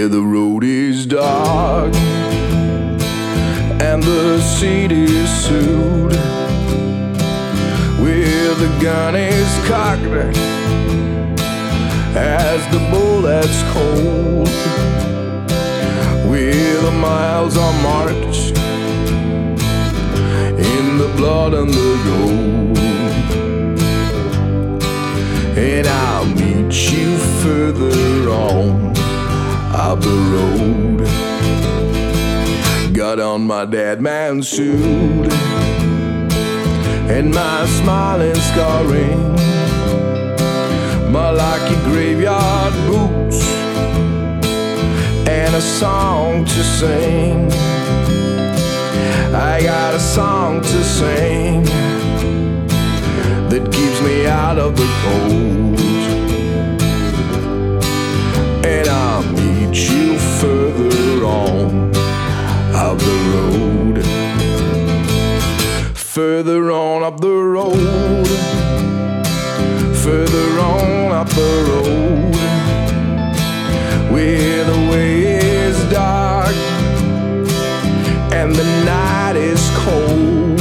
where the road is dark and the seat is sued, where the gun is cocked as the bullet's cold, where the miles are marched in the blood and the gold. And I'll meet you further on up the road. Got on my dead man suit and my smiling scarring, my lucky graveyard boots, and a song to sing. I got a song to sing that keeps me out of the cold. And I'll meet you further on up the road. Further on up the road. Further on up the road, where the way is dark and the night is cold.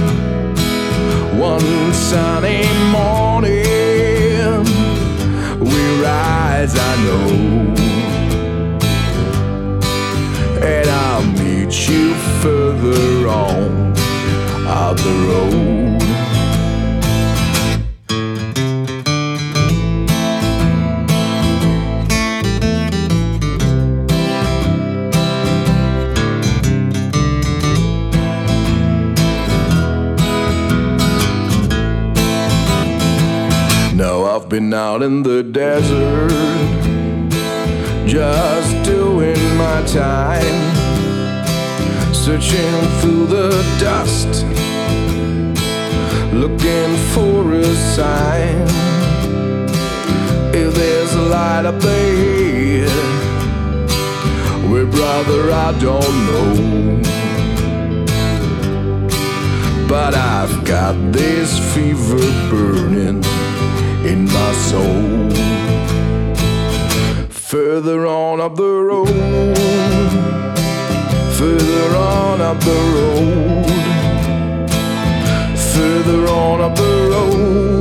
One sunny morning we rise, I know, and I'll meet you further on up the road. Now I've been out in the desert, just doing my time, searching through the dust, looking for a sign. If there's a light up there, where brother I don't know, but I've got this fever burning in my soul. Further on up the road, further on up the road, further on up the road.